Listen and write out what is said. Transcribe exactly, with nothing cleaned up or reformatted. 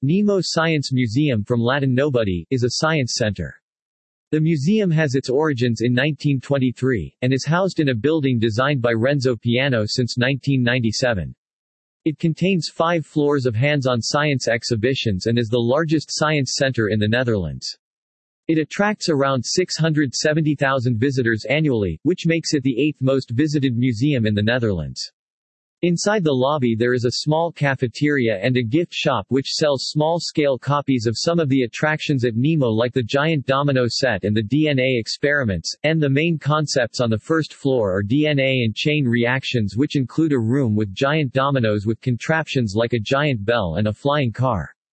Nemo Science Museum, from Latin nobody, is a science center. The museum has its origins in nineteen twenty-three, and is housed in a building designed by Renzo Piano since nineteen ninety-seven. It contains five floors of hands-on science exhibitions and is the largest science center in the Netherlands. It attracts around six hundred seventy thousand visitors annually, which makes it the eighth most visited museum in the Netherlands. Inside the lobby there is a small cafeteria and a gift shop which sells small-scale copies of some of the attractions at Nemo, like the giant domino set and the D N A experiments, and the main concepts on the first floor are D N A and chain reactions, which include a room with giant dominoes with contraptions like a giant bell and a flying car.